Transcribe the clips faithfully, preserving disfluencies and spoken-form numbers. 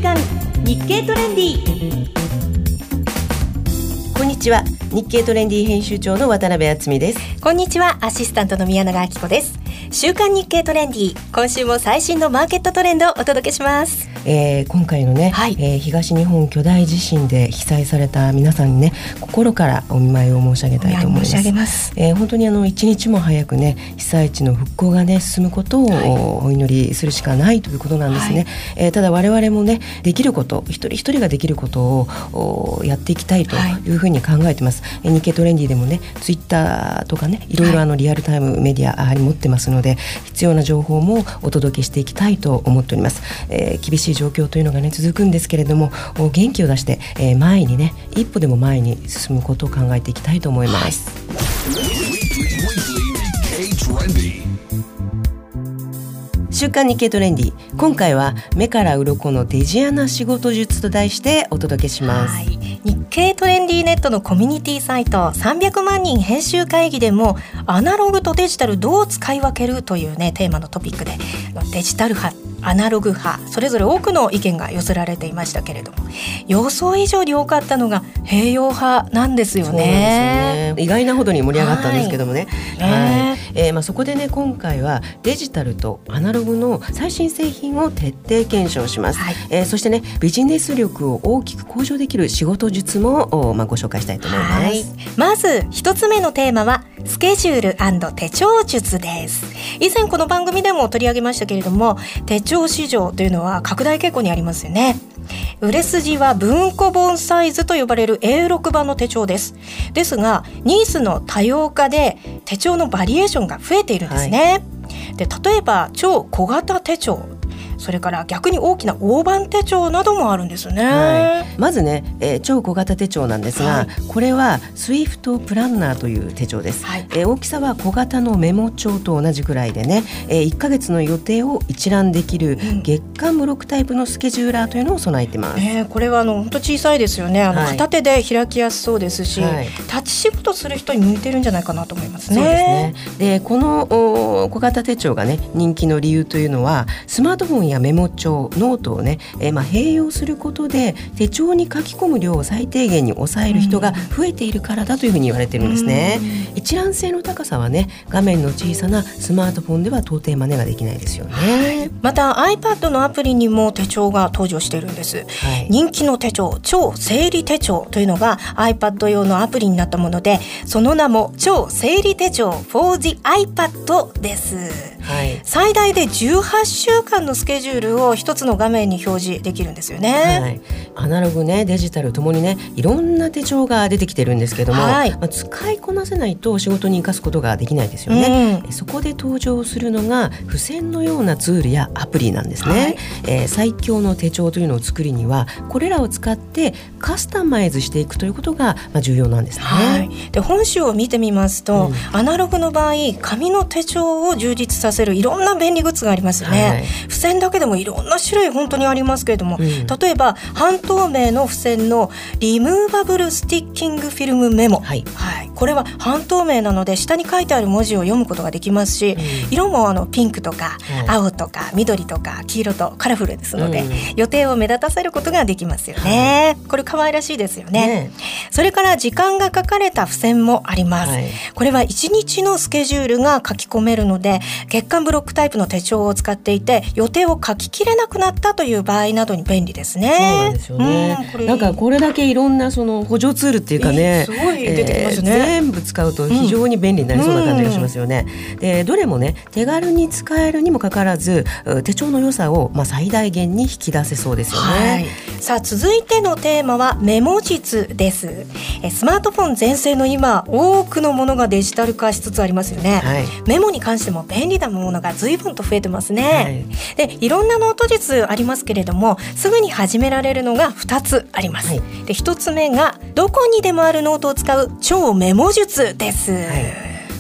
刊日経トレンディ。 こんにちは、日経トレンディ編集長の渡辺敦美です。 こんにちは、アシスタントの宮永明子です。週刊日経トレンディ、今週も最新のマーケットトレンドをお届けします。 えー、今回のね、はいえー、東日本巨大地震で被災された皆さんにね、心からお見舞いを申し上げたいと思います。 申し上げます。 えー、本当にあの一日も早くね、被災地の復興がね進むことを、はい、お祈りするしかないということなんですね。はいえー、ただ我々もね、できること、一人一人ができることをやっていきたいというふうに考えてます。はい、日経トレンディでもね、ツイッターとかね、いろいろあのリアルタイムメディア持ってますので、必要な情報もお届けしていきたいと思っております。えー、厳しい状況というのがね続くんですけれども、元気を出して、えー、前にね一歩でも前に進むことを考えていきたいと思います。はい、週刊日経トレンディ、今回は目から鱗のデジアナ仕事術と題してお届けします。はい、 日経トレンディネットのコミュニティサイトさんびゃくまんにん編集会議でも、アナログとデジタルどう使い分けるというねテーマのトピックで、デジタル派、アナログ派、それぞれ多くの意見が寄せられていましたけれども、予想以上に多かったのが併用派なんですよね。 そうなんですよね。意外なほどに盛り上がったんですけどもね。はいはいえーまあ、そこでね、今回はデジタルとアナログの最新製品を徹底検証します。はいえー、そしてね、ビジネス力を大きく向上できる仕事術も、まあ、ご紹介したいと思います。はい、 まず一つ目のテーマはスケジュール&手帳術です。以前この番組でも取り上げましたけれども、手帳市場というのは拡大傾向にありますよね。売れ筋は文庫本サイズと呼ばれる エーろく 版の手帳です。ですがニーズの多様化で手帳のバリエーションが増えているんですね。はい、で例えば超小型手帳、それから逆に大きな大判手帳などもあるんですね。はい、 まずね、えー、超小型手帳なんですが、はい、これはスイフトプランナーという手帳です。はいえー、大きさは小型のメモ帳と同じくらいでね、えー、いっかげつの予定を一覧できる月間ブロックタイプのスケジューラーというのを備えてます。 うんえー、これはあの本当小さいですよね。あの片手で開きやすそうですし、はい、立ち仕事する人に向いてるんじゃないかなと思いますね。 そうですね。でこの小型手帳がね人気の理由というのは、スマートフォンやメモ帳、ノートをね、えーまあ、併用することで手帳に書き込む量を最低限に抑える人が増えているからだというふうに言われているんですね。一覧性の高さはね、画面の小さなスマートフォンでは到底真似ができないですよね。はい、 また iPad のアプリにも手帳が登場しているんです。はい、人気の手帳、超整理手帳というのが iPad 用のアプリになったもので、その名も超整理手帳 for the アイパッド です。はい、最大でじゅうはっしゅうかんのスケジュールを一つの画面に表示できるんですよね。 はい、アナログね、デジタルともにね、いろんな手帳が出てきてるんですけども、はいまあ、使いこなせないと仕事に生かすことができないですよね。うん、そこで登場するのが付箋のようなツールやアプリなんですね。はいえー、最強の手帳というのを作るには、これらを使ってカスタマイズしていくということがまあ重要なんですね。はい、 で本誌を見てみますと、うん、アナログの場合、紙の手帳を充実させるいろんな便利グッズがありますよね。はい、付箋だけでもいろんな種類本当にありますけれども、うん、例えば半透明の付箋のリムーバブルスティッキングフィルムメモ、はいはい、これは半透明なので下に書いてある文字を読むことができますし、うん、色もあのピンクとか、はい、青とか緑とか黄色とカラフルですので、うん、予定を目立たせることができますよね。はい、これ可愛らしいですよね。ね、それから時間が書かれた付箋もあります。はい、これはいちにちのスケジュールが書き込めるので、月間ブロックタイプの手帳を使っていて予定を書ききれなくなったという場合などに便利ですね。 そうなんですよね。うん、なんかこれだけいろんなその補助ツールっていうかね、 えー、すごい出てきますね。 えー、全部使うと非常に便利になりそうな感じがしますよね。うん、でどれもね、手軽に使えるにもかかわらず、手帳の良さをまあ最大限に引き出せそうですよね。はい、 さあ続いてのテーマはメモ術です。えスマートフォン全盛の今、多くのものがデジタル化しつつありますよね。はい、メモに関しても便利なものが随分と増えてますね。はい、でいろんなノート術ありますけれども、すぐに始められるのがふたつあります。はい、でひとつめがどこにでもあるノートを使う超メモ術です。はい、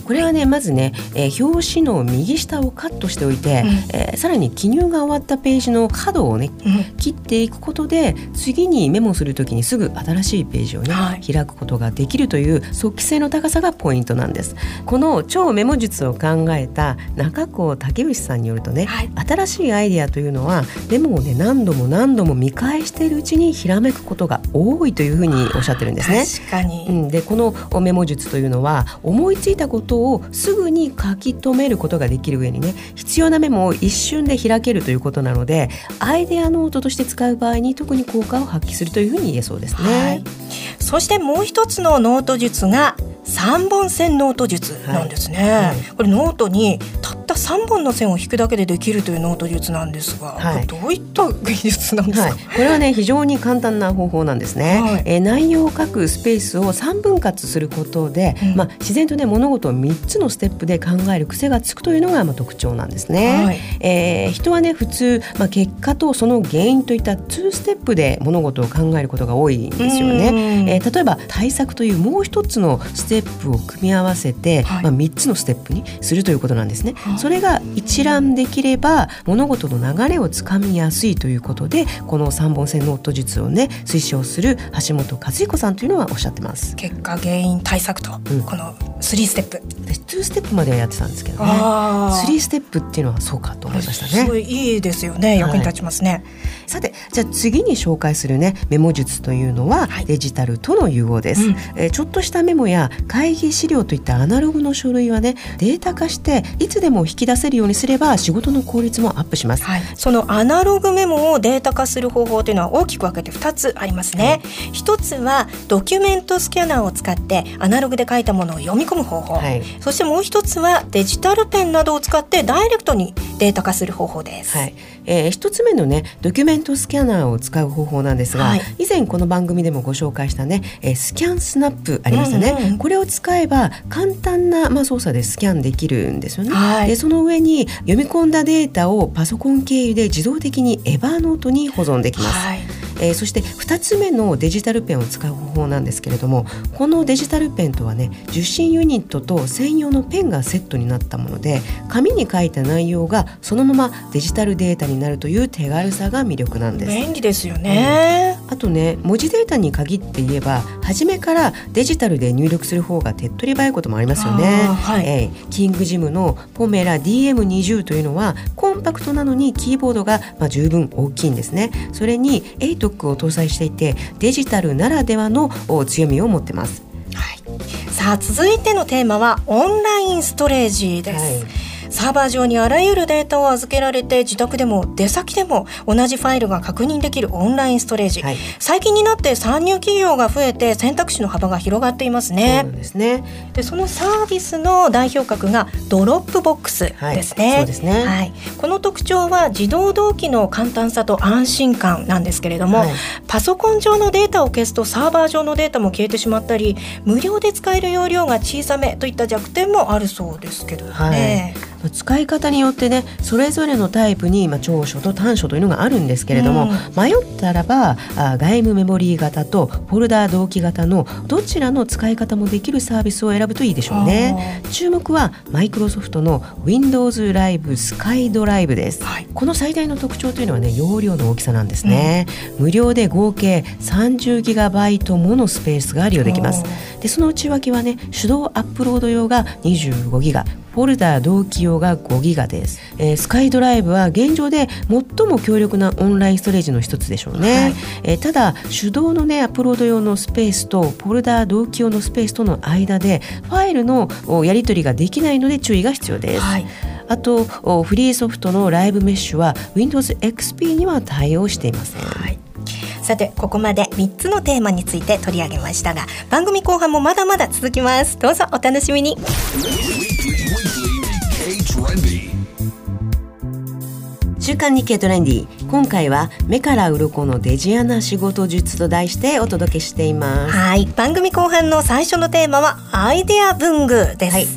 これはねまずね、えー、表紙の右下をカットしておいて、うんえー、さらに記入が終わったページの角をね、うん、切っていくことで次にメモするときにすぐ新しいページをね、はい、開くことができるという速記性の高さがポイントなんです。この超メモ術を考えた中甲武義さんによるとね、はい、新しいアイデアというのはメモをね何度も何度も見返しているうちにひらめくことが多いというふうにおっしゃってるんですね。 確かに、 うん、でこのメモ術というのは思いついたことをすぐに書き留めることができる上にね必要なメモを一瞬で開けるということなのでアイデアノートとして使う場合に特に効果を発揮するというふうに言えそうですね。 はい、そしてもう一つのノート術がさんぼん線ノート術なんですね。はいはい、これノートにたったさんぼんの線を引くだけでできるというノート術なんですが、はい、これどういった技術なんですか？はい、 これはね非常に簡単な方法なんですね。はい、えー、内容を書くスペースをさんぶん割することで、うんまあ、自然とね物事をみっつのステップで考える癖がつくというのがまあ特徴なんですね。はい、えー、人はね普通、まあ、結果とその原因といったにステップで物事を考えることが多いんですよね。えー、例えば対策というもう一つのステップを組み合わせて、はいまあ、みっつのステップにするということなんですね。はい、それが一覧できれば物事の流れをつかみやすいということでこのさんぼん線ノート術をね推奨する橋本和彦さんというのはおっしゃってます。 結果原因対策と、うん、このスリーステップにステップまではやってたんですけどねスリーステップっていうのはそうかと思いましたね。 すごいいいですよね。役に立ちますね。はい、 さてじゃあ次に紹介するねメモ術というのは、はい、デジタルとの融合です。うんえー、ちょっとしたメモや会議資料といったアナログの書類はねデータ化していつでも引き出せるようにすれば仕事の効率もアップします。 はい、そのアナログメモをデータ化する方法というのは大きく分けてふたつありますね。はい、ひとつはドキュメントスキャナーを使ってアナログで書いたものを読み込む方法、はい、そしてもう一つはデジタルペンなどを使ってダイレクトにデータ化する方法です。 はいえー、ひとつめのねドキュメントスキャナーを使う方法なんですが、はい、以前この番組でもご紹介したね、えー、スキャンスナップありましたね。うんうん、これを使えば簡単な、まあ、操作でスキャンできるんですよね。はい、でその上に読み込んだデータをパソコン経由で自動的にエバーノートに保存できます。はいえー、そしてふたつめのデジタルペンを使う方法なんですけれどもこのデジタルペンとはね受信ユニットと専用のペンがセットになったもので紙に書いた内容がそのままデジタルデータになるという手軽さが魅力なんです。 便利ですよね。 うん、あとね文字データに限って言えば初めからデジタルで入力する方が手っ取り早いこともありますよね。はいえー、キングジムのポメラ ディーエムにじゅう というのはコンパクトなのにキーボードが、まあ、十分大きいんですね。それに エイトック を搭載していてデジタルならではの強みを持ってます。 はい、さあ続いてのテーマはオンラインストレージです。はい、サーバー上にあらゆるデータを預けられて自宅でも出先でも同じファイルが確認できるオンラインストレージ、はい、最近になって参入企業が増えて選択肢の幅が広がっていますね。 そうなんですね。 でそのサービスの代表格がドロップボックスですね。 はい、そうですね。 はい、この特徴は自動同期の簡単さと安心感なんですけれども、はい、パソコン上のデータを消すとサーバー上のデータも消えてしまったり無料で使える容量が小さめといった弱点もあるそうですけどね。 はい使い方によってねそれぞれのタイプに、まあ、長所と短所というのがあるんですけれども、うん、迷ったらばあ外務メモリー型とフォルダー同期型のどちらの使い方もできるサービスを選ぶといいでしょうね。注目はマイクロソフトの Windows ライブ Sky ドライブです。はい、この最大の特徴というのはね容量の大きさなんですね。うん、無料で合計 さんじゅうギガバイト ものスペースが利用できます。でその内訳はね手動アップロード用がにじゅうごギガフォルダー同期用がごギガです。えー、スカイドライブは現状で最も強力なオンラインストレージの一つでしょうね。はいえー、ただ手動のねアップロード用のスペースとフォルダー同期用のスペースとの間でファイルのやり取りができないので注意が必要です。はい、あとフリーソフトのライブメッシュは Windows エックスピー には対応していません。はいさてここまでみっつのテーマについて取り上げましたが番組後半もまだまだ続きます。どうぞお楽しみに。 週刊日経トレンディ今回は目から鱗のデジアナ仕事術と題してお届けしています。 はい番組後半の最初のテーマはアイデア文具です。はい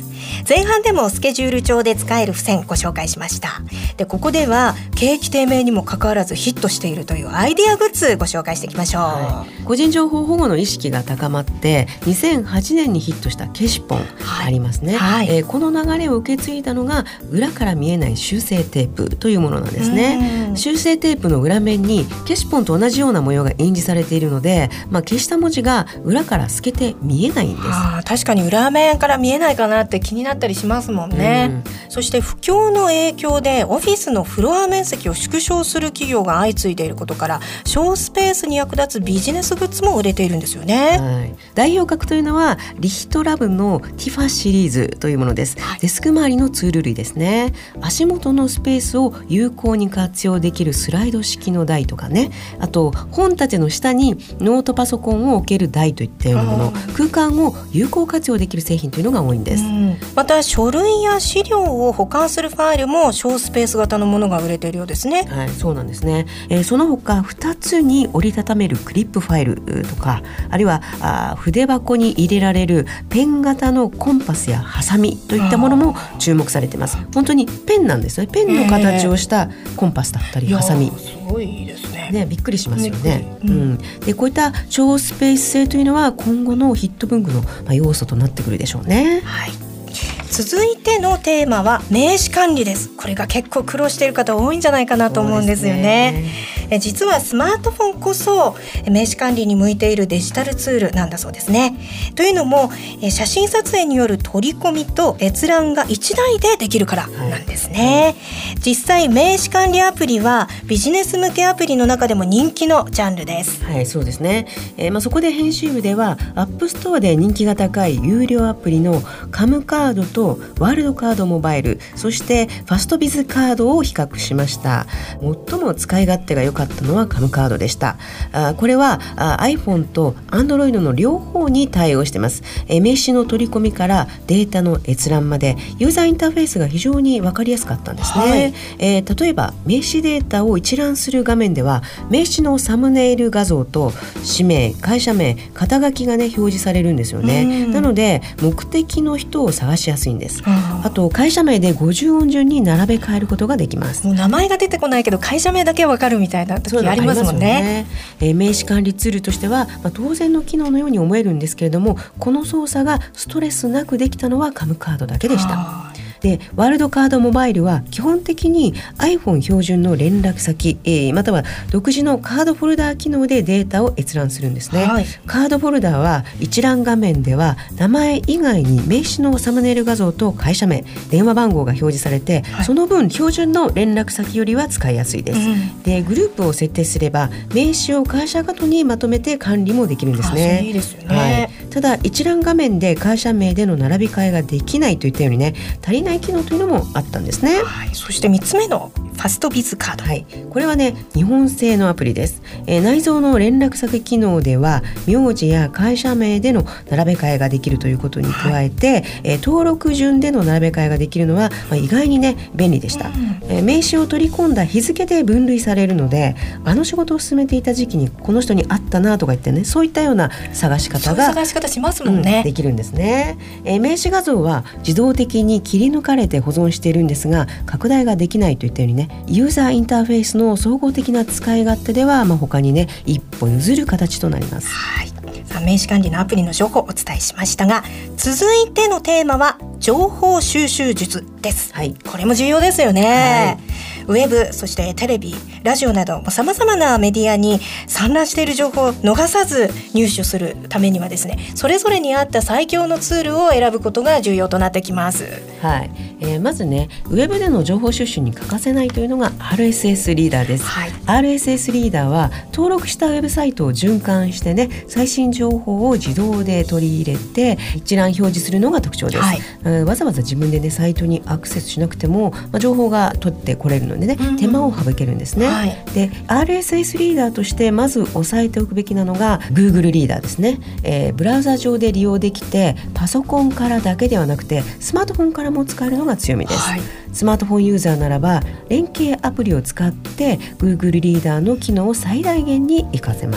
前半でもスケジュール帳で使える付箋ご紹介しました。でここでは景気低迷にもかかわらずヒットしているというアイデアグッズご紹介していきましょう、 はい、個人情報保護の意識が高まってにせんはちねんにヒットした消しポンありますね、はいえー、この流れを受け継いだのが裏から見えない修正テープというものなんですね。修正テープの裏面に消しポンと同じような模様が印字されているので、まあ、消した文字が裏から透けて見えないんです。 あ確かに裏面から見えないかなって気になったりしますもんね、うん、そして不況の影響でオフィスのフロア面積を縮小する企業が相次いでいることから小スペースに役立つビジネスグッズも売れているんですよね、 はい、代表格というのはリヒトラブのティファシリーズというものです、はい、デスク周りのツール類ですね。足元のスペースを有効に活用できるスライド式の台とかね、あと本立ての下にノートパソコンを置ける台といったようなもの、空間を有効活用できる製品というのが多いんです、うん、 また書類や資料を保管するファイルも小スペース型のものが売れているようですね。 はい、そうなんですね、えー、その他ふたつに折りたためるクリップファイルとか、あるいはあ筆箱に入れられるペン型のコンパスやハサミといったものも注目されています。本当にペンなんですよね。ペンの形をしたコンパスだったり、えー、ハサミすごいいいですね。 ね、びっくりしますよね、うんうん、でこういった小スペース性というのは今後のヒット文具の要素となってくるでしょうね。 はい、続いてのテーマは名刺管理です。これが結構苦労している方多いんじゃないかなと思うんですよね。え実はスマートフォンこそ名刺管理に向いているデジタルツールなんだそうですね。というのもえ写真撮影による取り込みと閲覧がいちだいでできるからなんですね、はい、実際名刺管理アプリはビジネス向けアプリの中でも人気のジャンルです。 はい、そうですね、えーまあ、そこで編集部ではアップストアで人気が高い有料アプリのカムカードとワールドカードモバイル、そしてファストビズカードを比較しました。最も使い勝手が良かったのはカムカードでした。あこれはあ iPhone と Android の両方に対応しています。え名刺の取り込みからデータの閲覧までユーザーインターフェースが非常に分かりやすかったんですね、はいえー、例えば名刺データを一覧する画面では名刺のサムネイル画像と氏名、会社名、肩書きがね表示されるんですよね。なので目的の人を探しやすいんです。あと会社名でごじゅう音順に並べ替えることができます。 もう名前が出てこないけど会社名だけわかるみたいな時ありますもんね。 えー、名刺管理ツールとしては、まあ、当然の機能のように思えるんですけれども、この操作がストレスなくできたのはカムカードだけでした。でワールドカードモバイルは基本的に iPhone 標準の連絡先、えー、または独自のカードフォルダー機能でデータを閲覧するんですね、はい、カードフォルダーは一覧画面では名前以外に名刺のサムネイル画像と会社名、電話番号が表示されて、はい、その分標準の連絡先よりは使いやすいです、うん、でグループを設定すれば名刺を会社ごとにまとめて管理もできるんですね。 いいですよね、 はい、ただ一覧画面で会社名での並び替えができないといったようにね、足りない機能というのもあったんですね、 はい、そしてみっつめのファストビズカード、 はい、これはね日本製のアプリです、えー、内蔵の連絡先機能では名字や会社名での並べ替えができるということに加えて、はいえー、登録順での並べ替えができるのは、まあ、意外にね便利でした、うんえー、名刺を取り込んだ日付で分類されるので、あの仕事を進めていた時期にこの人に会ったなとか言ってね、そういったような探し方がそういう探し方しますもんね、 うん、できるんですね、えー、名刺画像は自動的に切り抜かれて保存しているんですが、拡大ができないといったようにね、ユーザーインターフェースの総合的な使い勝手では、まあ、他にね一歩譲る形となります。 はい、さあ名刺管理のアプリの情報をお伝えしましたが、続いてのテーマは情報収集術です、はい、これも重要ですよね、はい、ウェブ、そしてテレビ、ラジオなどさまざまなメディアに散乱している情報を逃さず入手するためにはですね、それぞれに合った最強のツールを選ぶことが重要となってきます。 はいえー、まずねウェブでの情報収集に欠かせないというのが アールエスエス リーダーです、はい、アールエスエス リーダーは登録したウェブサイトを循環してね、最新情報を自動で取り入れて一覧表示するのが特徴です、はいえー、わざわざ自分でねサイトにアクセスしなくても、まあ、情報が取ってこれるのでね、うんうん、手間を省けるんですね、はい、で アールエスエス リーダーとしてまず押さえておくべきなのが Google リーダーですね、えー、ブラウザ上で利用できてパソコンからだけではなくてスマートフォンからも使えるのが強みです、はい、スマートフォンユーザーならば連携アプリを使って Google リーダーの機能を最大限に活かせます、はい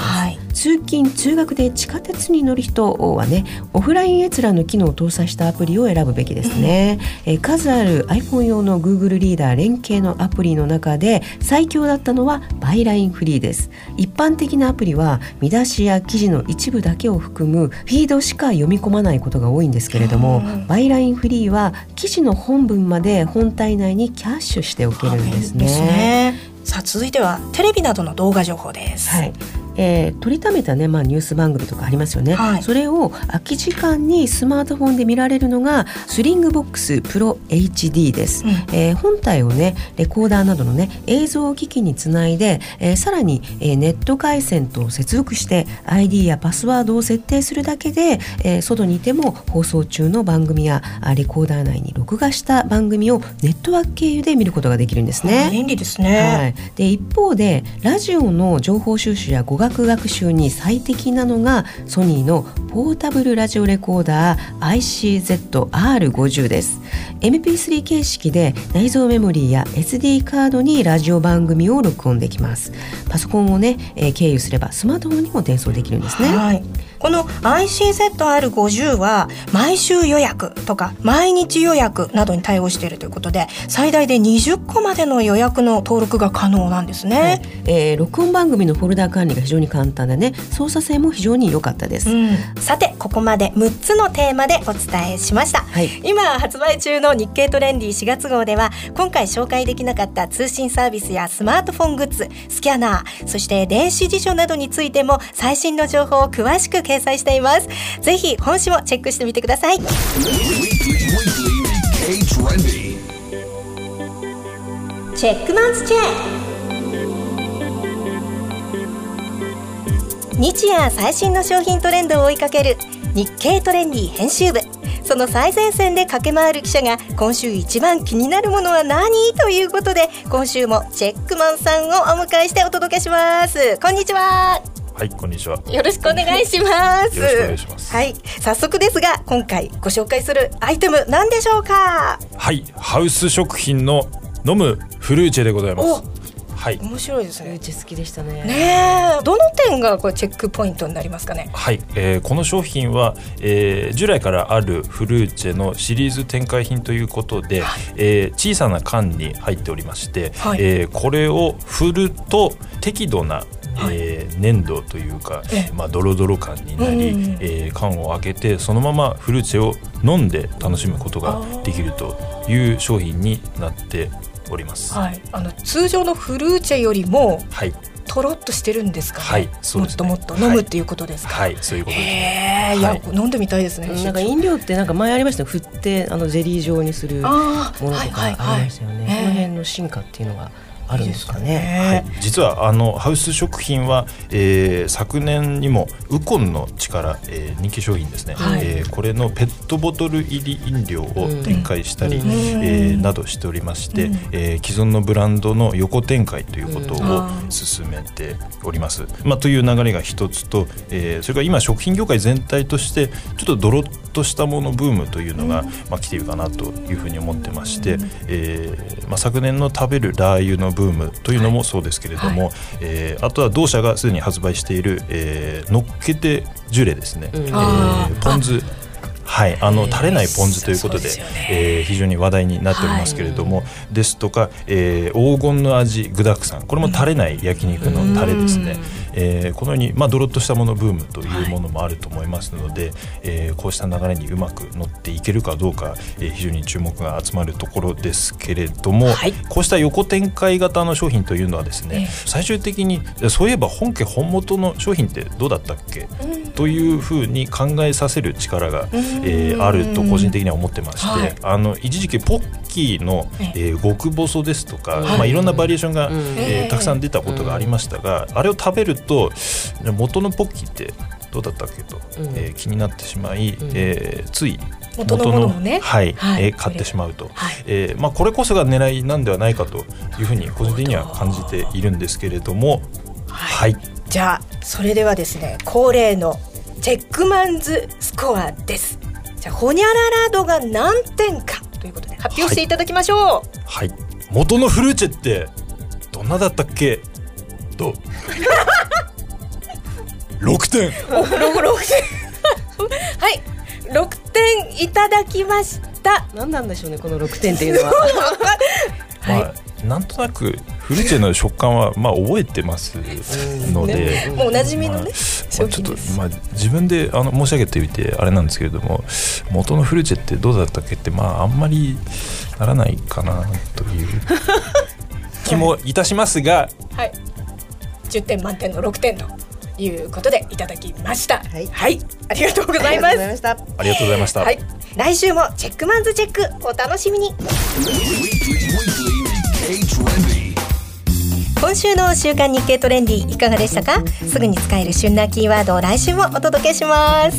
通勤通学で地下鉄に乗る人はね、オフライン閲覧の機能を搭載したアプリを選ぶべきですね、うん、えー、数ある iPhone 用の Google リーダー連携のアプリの中で最強だったのはバイラインフリーです。一般的なアプリは見出しや記事の一部だけを含むフィードしか読み込まないことが多いんですけれども、うん、バイラインフリーは記事の本文まで本体内にキャッシュしておけるんですね。 ですね。さあ続いてはテレビなどの動画情報です。 はい、えー、取りためた、ね、まあ、ニュース番組とかありますよね、はい、それを空き時間にスマートフォンで見られるのがスリングボックスプロ エイチディー です、うん、えー、本体をねレコーダーなどのね映像機器につないで、えー、さらに、えー、ネット回線と接続して アイディー やパスワードを設定するだけで、えー、外にいても放送中の番組やレコーダー内に録画した番組をネットワーク経由で見ることができるんですね。 便利ですね、 はい、で一方でラジオの情報収集や語学学習に最適なのがソニーのポータブルラジオレコーダー アイシーゼットアールごじゅう です。 エムピースリー 形式で内蔵メモリーや エスディー カードにラジオ番組を録音できます。パソコンをね、えー、経由すればスマートフォンにも転送できるんですね。 はい、この アイシーゼットアールごじゅう は毎週予約とか毎日予約などに対応しているということで、最大でにじゅっこまでの予約の登録が可能なんですね。はい、 えー、録音番組のフォルダ管理が非常に簡単でね、操作性も非常に良かったです。 うん、さてここまでむっつのテーマでお伝えしました。はい、今発売中の日経トレンディしがつ号では今回紹介できなかった通信サービスやスマートフォングッズ、スキャナー、そして電子辞書などについても最新の情報を詳しく掲載しています。ぜひ本誌もチェックしてみてください。チェックマンスチェック。日夜最新の商品トレンドを追いかける日経トレンディ編集部。その最前線で駆け回る記者が今週一番気になるものは何ということで、今週もチェックマンさんをお迎えしてお届けします。こんにちは。 はい、こんにちは。 よろしくお願いします。 よろしくお願いします。 はい、早速ですが今回ご紹介するアイテム何でしょうか？ はい、ハウス食品の飲むフルーチェでございます。はい、 面白いですね。 フルーチェ好きでしたね。 ねえ、どの点がこれチェックポイントになりますかね？ はい、えー、この商品は、えー、従来からあるフルーチェのシリーズ展開品ということで、はい、えー、小さな缶に入っておりまして、はい、えー、これを振ると適度なえー、粘土というか、まあ、ドロドロ感になり、うん、えー、缶を開けてそのままフルーチェを飲んで楽しむことができるという商品になっております。 はい、あの通常のフルーチェよりも、 はい、 とろっとしてるんですかね？ はい、そうですね。 もっともっと飲むっていうことですか？ はい、はい、そういうことです。 へー、いや、はい、飲んでみたいですね。 なんか飲料ってなんか前ありましたね、振ってあのゼリー状にするものとかありましたよね。この辺の進化っていうのがあるんですかね。 はい、実はあのハウス食品は、えー、昨年にもウコンの力、えー、人気商品ですね、はい、えー、これのペットボトル入り飲料を展開したり、うん、えー、などしておりまして、うん、えー、既存のブランドの横展開ということを進めております。まあ、という流れが一つと、えー、それから今食品業界全体としてちょっとドロッとしたものブームというのが、うん、まあ、来ているかなというふうに思ってまして、うん、えーまあ、昨年の食べるラー油のブームというのもそうですけれども、はい、えー、あとは同社がすでに発売している、えー、のっけてジュレですね、うん、えー、ポン酢、はい、あの垂れないポン酢ということで、で、ね、えー、非常に話題になっておりますけれども、はい、ですとか、えー、黄金の味具沢山、これも垂れない焼肉のタレですね、うん、えー、このように、まあ、ドロッとしたものブームというものもあると思いますので、はい、えー、こうした流れにうまく乗っていけるかどうか、えー、非常に注目が集まるところですけれども、はい、こうした横展開型の商品というのはですね、えー、最終的にそういえば本家本元の商品ってどうだったっけ、うん、というふうに考えさせる力が、えー、あると個人的には思ってまして、はい、あの一時期ポッキーの、えー、極細ですとか、はい、まあ、いろんなバリエーションが、うん、えー、たくさん出たことがありましたが、うん、あれを食べると元のポッキーってどうだったっけと、うん、えー、気になってしまい、うん、えー、つい元のものをね、 はい、はい、えー、買ってしまうと、はい、えーまあ、これこそが狙いなんではないかというふうに個人的には感じているんですけれども、はい、はい、 じゃあそれではですね、恒例のチェックマンズスコアです。じゃあホニャララ度が何点かということで発表していただきましょう。はい、 はい、元のフルーチェってどんなだったっけ？どうろくてん。 ろくてんはいろくてんいただきました。 何なんでしょうねこのろくてんっていうのはまあ、なんとなくフルチェの食感はまあ覚えてますので、 ね、もうおなじみのね、 まあ、ちょっと、まあ、自分であの申し上げてみてあれなんですけれども、元のフルチェってどうだったっけって、まあ、あんまりならないかなという気もいたしますが、 はい、じゅってん満点のろくてんということでいただきました。はい、はい、ありがとうございます。 ありがとうございました。 はい、来週もチェックマンズチェックお楽しみに。今週の週刊日経トレンディいかがでしたか？すぐに使える旬なキーワードを来週もお届けします。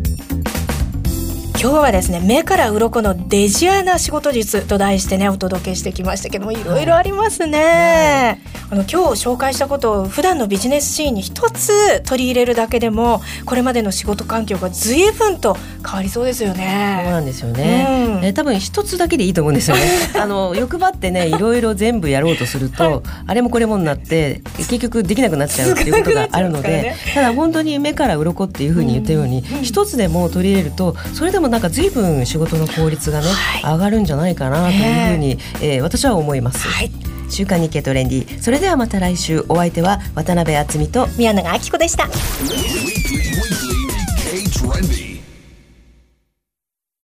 今日はですね、目から鱗のデジアな仕事術と題してねお届けしてきましたけども、いろいろありますね、はい、あの今日紹介したことを普段のビジネスシーンに一つ取り入れるだけでもこれまでの仕事環境が随分と変わりそうですよね。 そうなんですよね、うん、え多分一つだけでいいと思うんですよねあの欲張ってねいろいろ全部やろうとすると、はい、あれもこれもになって結局できなくなっちゃうっていうことがあるので、ね、ただ本当に目から鱗っていうふうに言ったように、うん、一つでも取り入れるとそれでもなんか随分仕事の効率がね、はい、上がるんじゃないかなというふうに、えー、私は思います、はい、週刊日経トレンディ、それではまた来週。お相手は渡辺敦美と宮永明子でした。